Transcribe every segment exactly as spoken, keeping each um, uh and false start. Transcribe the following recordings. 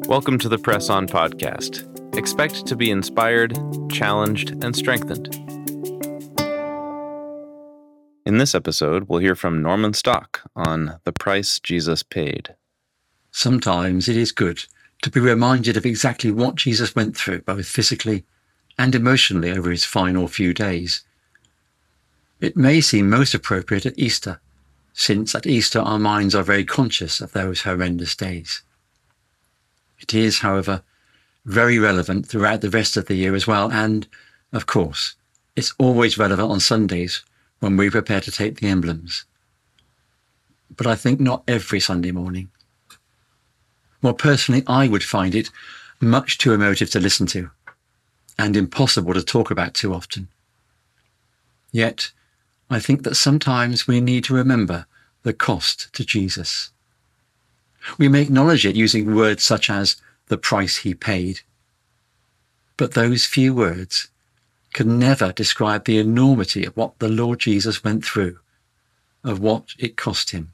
Welcome to the Press On podcast. Expect to be inspired, challenged, and strengthened. In this episode, we'll hear from Norman Stock on the price Jesus paid. Sometimes it is good to be reminded of exactly what Jesus went through, both physically and emotionally, over his final few days. It may seem most appropriate at Easter, since at Easter our minds are very conscious of those horrendous days. It is, however, very relevant throughout the rest of the year as well, and, of course, it's always relevant on Sundays when we prepare to take the emblems. But I think not every Sunday morning. Well, personally, I would find it much too emotive to listen to, and impossible to talk about too often. Yet, I think that sometimes we need to remember the cost to Jesus. We may acknowledge it using words such as the price he paid. But those few words can never describe the enormity of what the Lord Jesus went through, of what it cost him.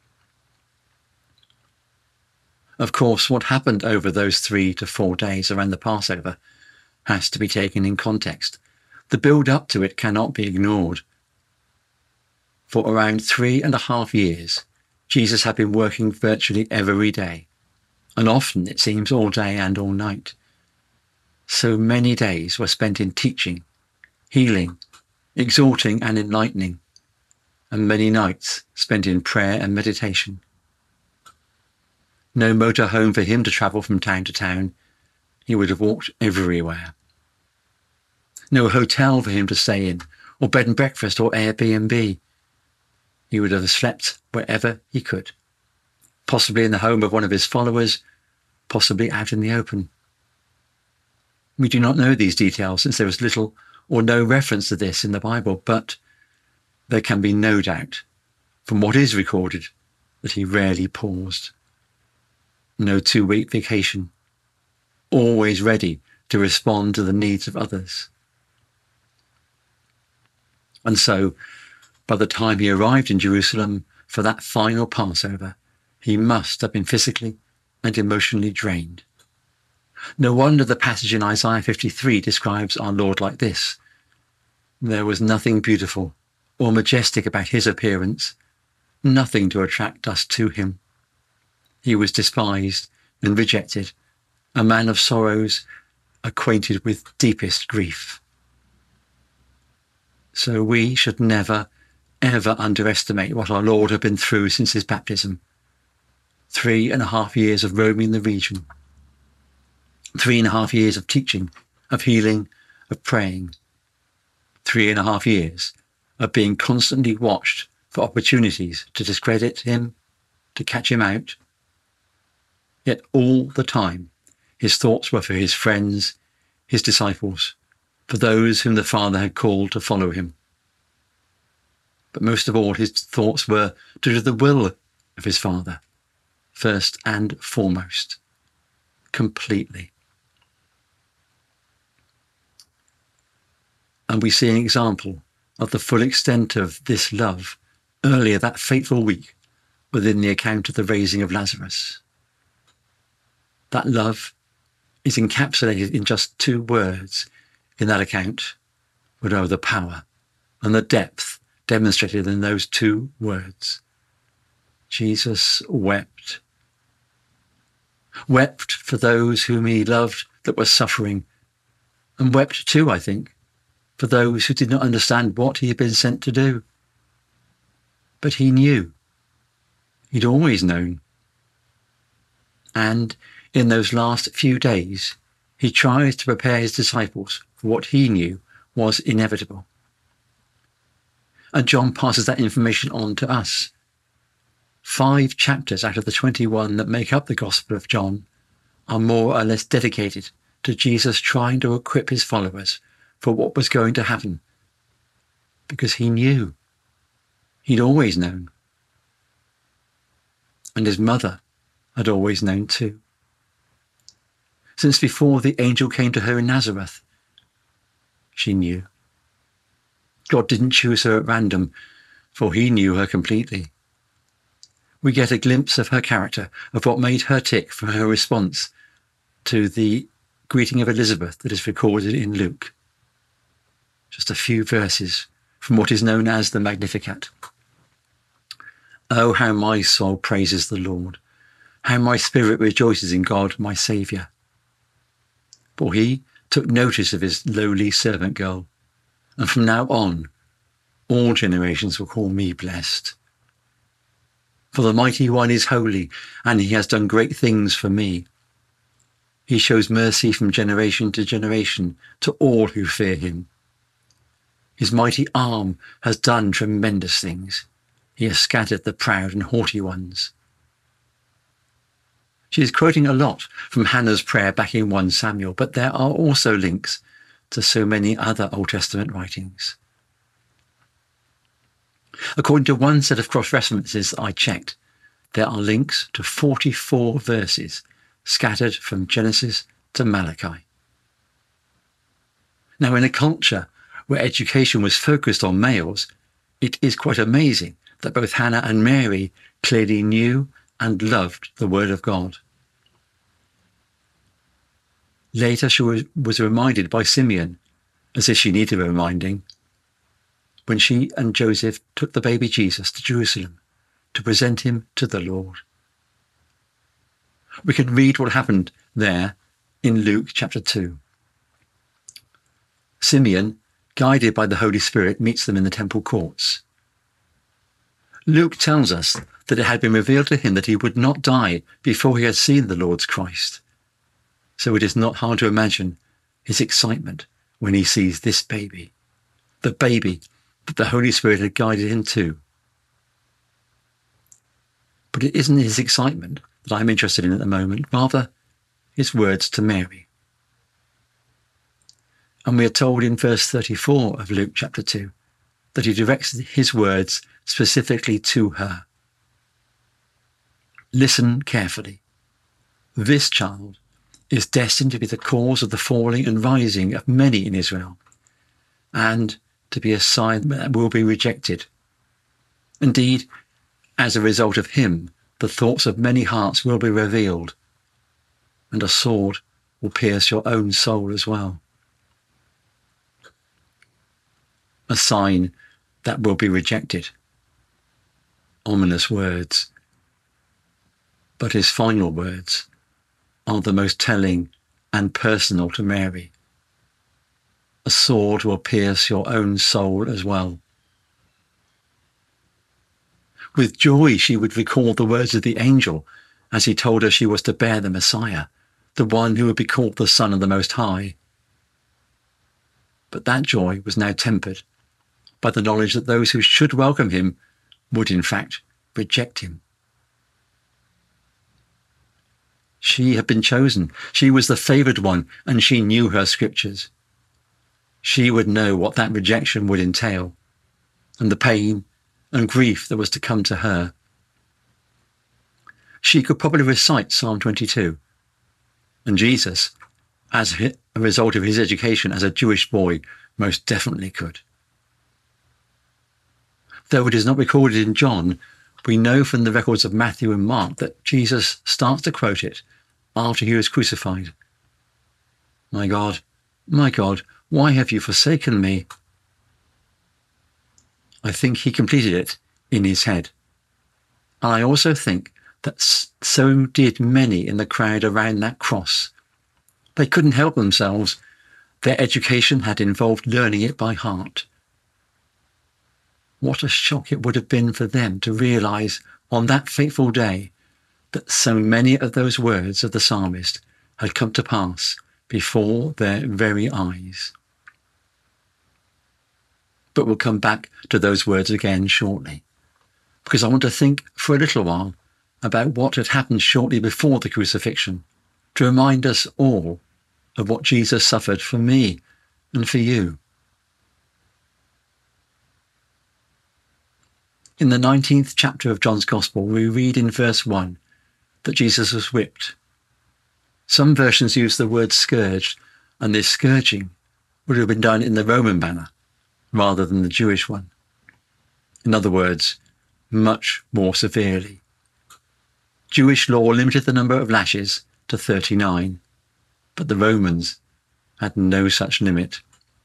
Of course, what happened over those three to four days around the Passover has to be taken in context. The build-up to it cannot be ignored. For around three and a half years, Jesus had been working virtually every day, and often, it seems, all day and all night. So many days were spent in teaching, healing, exhorting and enlightening, and many nights spent in prayer and meditation. No motor home for him to travel from town to town. He would have walked everywhere. No hotel for him to stay in, or bed and breakfast, or Airbnb. He would have slept wherever he could, possibly in the home of one of his followers, possibly out in the open. We do not know these details since there is little or no reference to this in the Bible, but there can be no doubt from what is recorded that he rarely paused. No two-week vacation, always ready to respond to the needs of others. And so, by the time he arrived in Jerusalem for that final Passover, he must have been physically and emotionally drained. No wonder the passage in Isaiah fifty-three describes our Lord like this. There was nothing beautiful or majestic about his appearance, nothing to attract us to him. He was despised and rejected, a man of sorrows, acquainted with deepest grief. So we should never, ever underestimate what our Lord had been through since his baptism. Three and a half years of roaming the region. Three and a half years of teaching, of healing, of praying. Three and a half years of being constantly watched for opportunities to discredit him, to catch him out. Yet all the time, his thoughts were for his friends, his disciples, for those whom the Father had called to follow him. But most of all, his thoughts were to do the will of his Father, first and foremost, completely. And we see an example of the full extent of this love earlier that fateful week within the account of the raising of Lazarus. That love is encapsulated in just two words in that account, but oh, the power and the depth demonstrated in those two words. Jesus wept. Wept for those whom he loved that were suffering, and wept too, I think, for those who did not understand what he had been sent to do. But he knew. He'd always known. And in those last few days, he tries to prepare his disciples for what he knew was inevitable. And John passes that information on to us. Five chapters out of the twenty-one that make up the Gospel of John are more or less dedicated to Jesus trying to equip his followers for what was going to happen. Because he knew. He'd always known. And his mother had always known too. Since before the angel came to her in Nazareth, she knew. God didn't choose her at random, for he knew her completely. We get a glimpse of her character, of what made her tick from her response to the greeting of Elizabeth that is recorded in Luke. Just a few verses from what is known as the Magnificat. Oh, how my soul praises the Lord, how my spirit rejoices in God, my Saviour. For he took notice of his lowly servant girl, and from now on, all generations will call me blessed. For the Mighty One is holy, and he has done great things for me. He shows mercy from generation to generation to all who fear him. His mighty arm has done tremendous things. He has scattered the proud and haughty ones. She is quoting a lot from Hannah's prayer back in First Samuel, but there are also links to so many other Old Testament writings. According to one set of cross-references I checked, there are links to forty-four verses scattered from Genesis to Malachi. Now, in a culture where education was focused on males, it is quite amazing that both Hannah and Mary clearly knew and loved the Word of God. Later, she was reminded by Simeon, as if she needed a reminding, when she and Joseph took the baby Jesus to Jerusalem to present him to the Lord. We can read what happened there in Luke chapter two. Simeon, guided by the Holy Spirit, meets them in the temple courts. Luke tells us that it had been revealed to him that he would not die before he had seen the Lord's Christ. So it is not hard to imagine his excitement when he sees this baby, the baby that the Holy Spirit had guided him to. But it isn't his excitement that I'm interested in at the moment, rather his words to Mary. And we are told in verse thirty-four of Luke chapter two that he directs his words specifically to her. Listen carefully. This child is destined to be the cause of the falling and rising of many in Israel, and to be a sign that will be rejected. Indeed, as a result of him, the thoughts of many hearts will be revealed, and a sword will pierce your own soul as well. A sign that will be rejected. Ominous words. But his final words are the most telling and personal to Mary. A sword will pierce your own soul as well. With joy, she would recall the words of the angel as he told her she was to bear the Messiah, the one who would be called the Son of the Most High. But that joy was now tempered by the knowledge that those who should welcome him would in fact reject him. She had been chosen. She was the favoured one, and she knew her scriptures. She would know what that rejection would entail, and the pain and grief that was to come to her. She could probably recite Psalm twenty-two, and Jesus, as a result of his education as a Jewish boy, most definitely could. Though it is not recorded in John, we know from the records of Matthew and Mark that Jesus starts to quote it after he was crucified. My God, my God, why have you forsaken me? I think he completed it in his head. And I also think that so did many in the crowd around that cross. They couldn't help themselves. Their education had involved learning it by heart. What a shock it would have been for them to realise on that fateful day that so many of those words of the psalmist had come to pass before their very eyes. But we'll come back to those words again shortly, because I want to think for a little while about what had happened shortly before the crucifixion, to remind us all of what Jesus suffered for me and for you. In the nineteenth chapter of John's Gospel, we read in verse one that Jesus was whipped. Some versions use the word scourged, and this scourging would have been done in the Roman manner rather than the Jewish one. In other words, much more severely. Jewish law limited the number of lashes to thirty-nine, but the Romans had no such limit.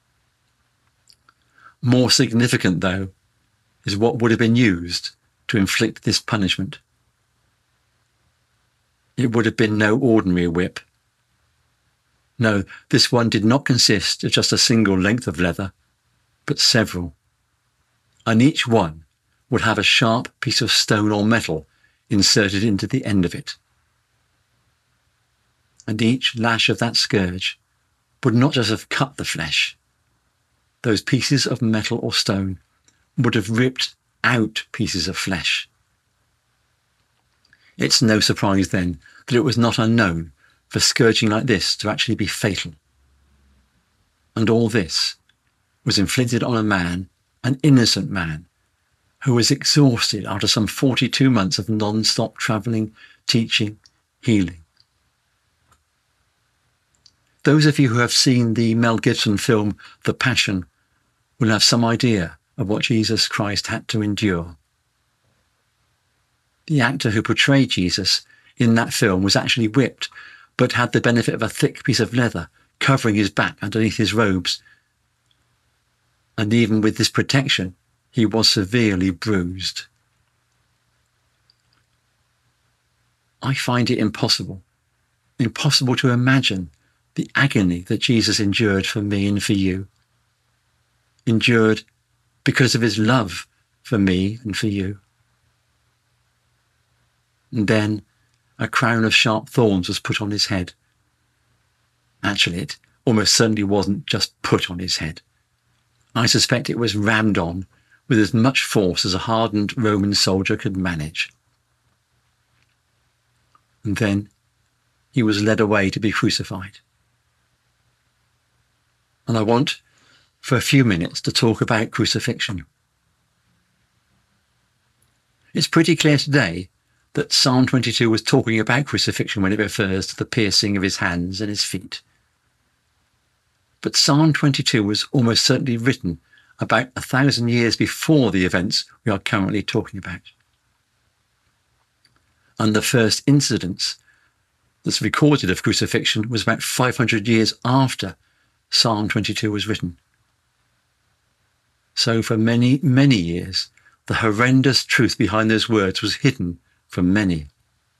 More significant, though, is what would have been used to inflict this punishment. It would have been no ordinary whip. No, this one did not consist of just a single length of leather, but several, and each one would have a sharp piece of stone or metal inserted into the end of it. And each lash of that scourge would not just have cut the flesh. Those pieces of metal or stone would have ripped out pieces of flesh. It's no surprise then that it was not unknown for scourging like this to actually be fatal. And all this was inflicted on a man, an innocent man, who was exhausted after some forty-two months of non-stop travelling, teaching, healing. Those of you who have seen the Mel Gibson film The Passion will have some idea of what Jesus Christ had to endure. The actor who portrayed Jesus in that film was actually whipped, but had the benefit of a thick piece of leather covering his back underneath his robes. And even with this protection, he was severely bruised. I find it impossible, impossible to imagine the agony that Jesus endured for me and for you. Endured because of his love for me and for you. And then a crown of sharp thorns was put on his head. Actually, it almost certainly wasn't just put on his head. I suspect it was rammed on with as much force as a hardened Roman soldier could manage. And then he was led away to be crucified. And I want, for a few minutes, to talk about crucifixion. It's pretty clear today that Psalm twenty-two was talking about crucifixion when it refers to the piercing of his hands and his feet. But Psalm twenty-two was almost certainly written about a thousand years before the events we are currently talking about. And the first incidence that's recorded of crucifixion was about five hundred years after Psalm twenty-two was written. So for many, many years, the horrendous truth behind those words was hidden from many.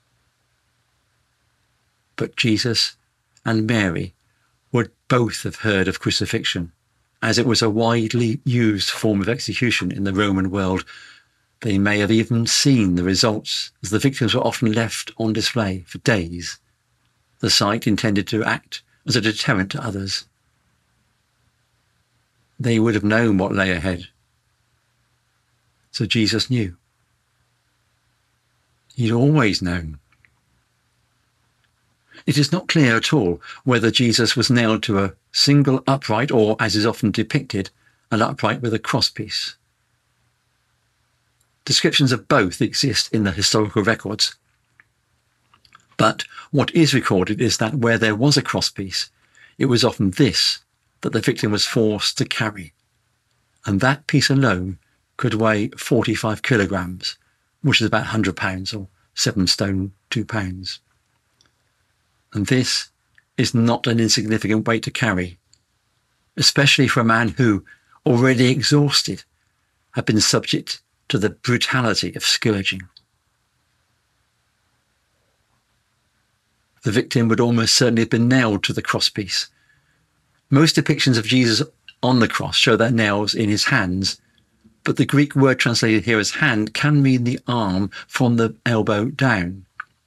But Jesus and Mary would both have heard of crucifixion, as it was a widely used form of execution in the Roman world. They may have even seen the results, as the victims were often left on display for days, the sight intended to act as a deterrent to others. They would have known what lay ahead. So Jesus knew. He'd always known. It is not clear at all whether Jesus was nailed to a single upright or, as is often depicted, an upright with a crosspiece. Descriptions of both exist in the historical records. But what is recorded is that where there was a crosspiece, it was often this that the victim was forced to carry. And that piece alone could weigh forty-five kilograms, which is about one hundred pounds or seven stone, two pounds. And this is not an insignificant weight to carry, especially for a man who, already exhausted, had been subject to the brutality of scourging. The victim would almost certainly have been nailed to the crosspiece. Most depictions of Jesus on the cross show their nails in his hands, but the Greek word translated here as hand can mean the arm from the elbow down.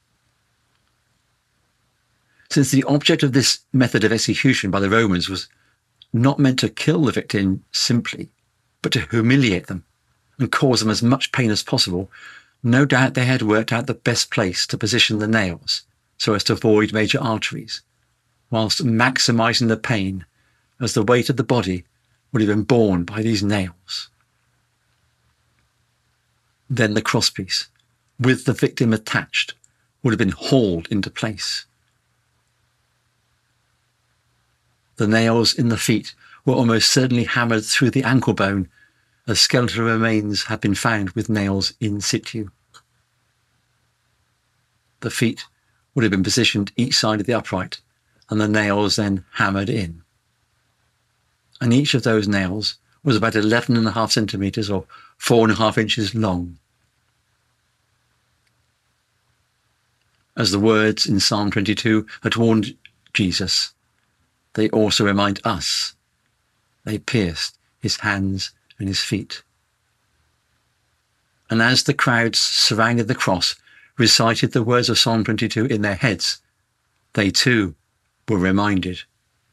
Since the object of this method of execution by the Romans was not meant to kill the victim simply, but to humiliate them and cause them as much pain as possible, no doubt they had worked out the best place to position the nails so as to avoid major arteries, whilst maximising the pain, as the weight of the body would have been borne by these nails. Then the crosspiece, with the victim attached, would have been hauled into place. The nails in the feet were almost certainly hammered through the ankle bone, as skeletal remains have been found with nails in situ. The feet would have been positioned each side of the upright, and the nails then hammered in. And each of those nails was about eleven and a half centimeters or four and a half inches long. As the words in Psalm twenty-two had warned Jesus, they also remind us. They pierced his hands and his feet. And as the crowds surrounded the cross, recited the words of Psalm twenty-two in their heads, they too were reminded.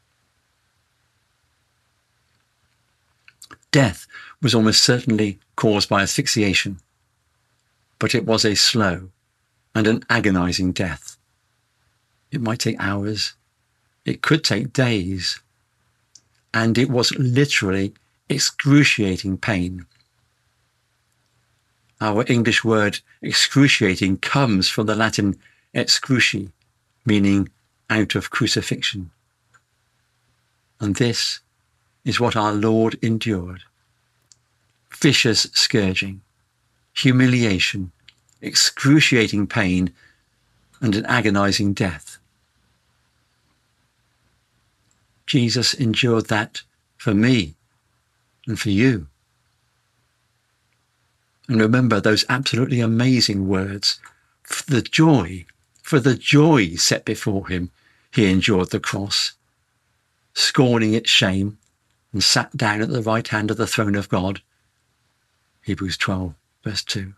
Death was almost certainly caused by asphyxiation, but it was a slow and an agonizing death. It might take hours, it could take days, and it was literally excruciating pain. Our English word excruciating comes from the Latin excruci, meaning out of crucifixion. And this is what our Lord endured. Vicious scourging, humiliation, excruciating pain, and an agonizing death. Jesus endured that for me and for you. And remember those absolutely amazing words. For the joy, for the joy set before him, he endured the cross, scorning its shame, and sat down at the right hand of the throne of God. Hebrews twelve, verse two.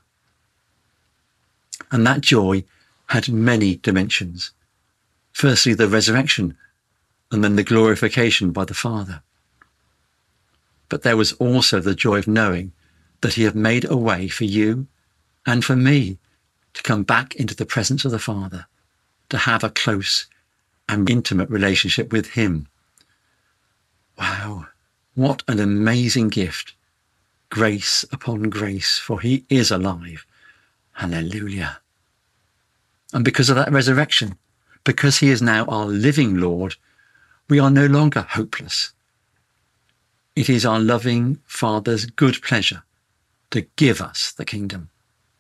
And that joy had many dimensions. Firstly, the resurrection, and then the glorification by the Father. But there was also the joy of knowing that he had made a way for you and for me to come back into the presence of the Father, to have a close and intimate relationship with him. Wow, what an amazing gift. Grace upon grace, for he is alive. Hallelujah. And because of that resurrection, because he is now our living Lord, we are no longer hopeless. It is our loving Father's good pleasure to give us the kingdom.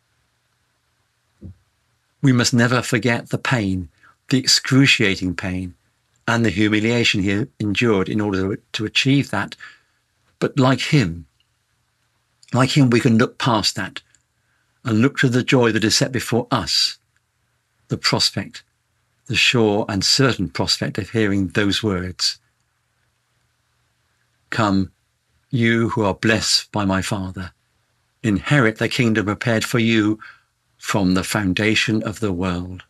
We must never forget the pain, the excruciating pain, and the humiliation he endured in order to achieve that. But like him, like him, we can look past that and look to the joy that is set before us, the prospect, the sure and certain prospect of hearing those words. Come, you who are blessed by my Father, inherit the kingdom prepared for you from the foundation of the world.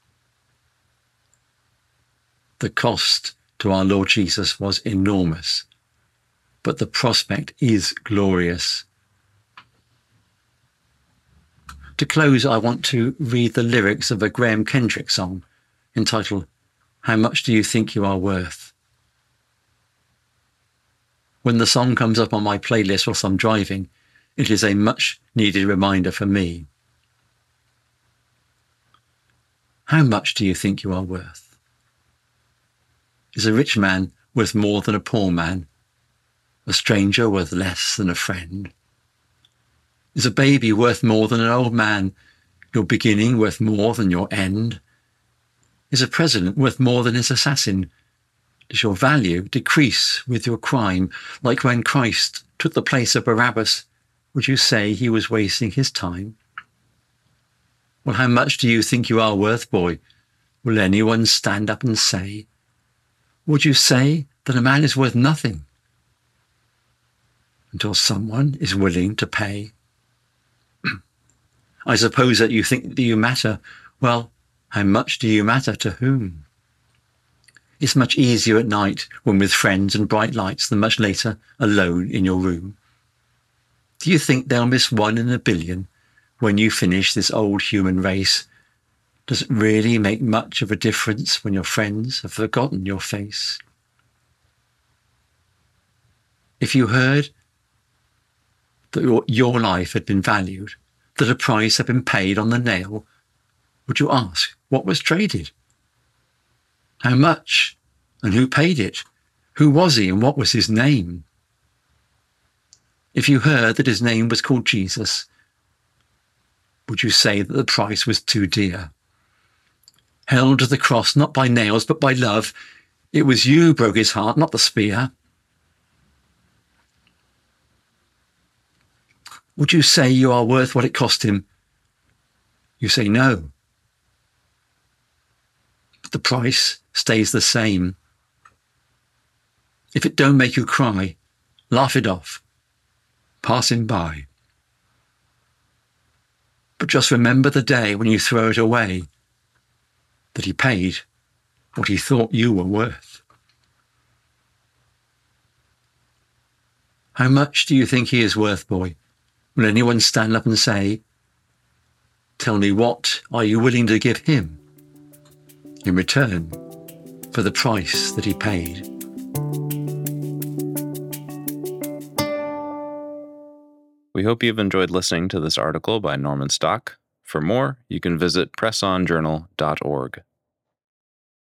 The cost to our Lord Jesus was enormous, but the prospect is glorious. To close, I want to read the lyrics of a Graham Kendrick song entitled, How Much Do You Think You Are Worth? When the song comes up on my playlist whilst I'm driving, it is a much needed reminder for me. How much do you think you are worth? Is a rich man worth more than a poor man? A stranger worth less than a friend? Is a baby worth more than an old man? Your beginning worth more than your end? Is a president worth more than his assassin? Does your value decrease with your crime? Like when Christ took the place of Barabbas, would you say he was wasting his time? Well, how much do you think you are worth, boy? Will anyone stand up and say? Would you say that a man is worth nothing until someone is willing to pay? I suppose that you think that you matter. Well, how much do you matter to whom? It's much easier at night when with friends and bright lights than much later alone in your room. Do you think they'll miss one in a billion when you finish this old human race? Does it really make much of a difference when your friends have forgotten your face? If you heard that your, your life had been valued, that a price had been paid on the nail, would you ask what was traded? How much? And who paid it? Who was he and what was his name? If you heard that his name was called Jesus, would you say that the price was too dear? Held to the cross not by nails but by love, It was you who broke his heart, not the spear. Would you say you are worth what it cost him? You say no. But the price stays the same. If it don't make you cry, laugh it off, pass him by. But just remember the day when you throw it away, that he paid what he thought you were worth. How much do you think he is worth, boy? Will anyone stand up and say, tell me, what are you willing to give him in return for the price that he paid? We hope you've enjoyed listening to this article by Norman Stock. For more, you can visit press on journal dot org.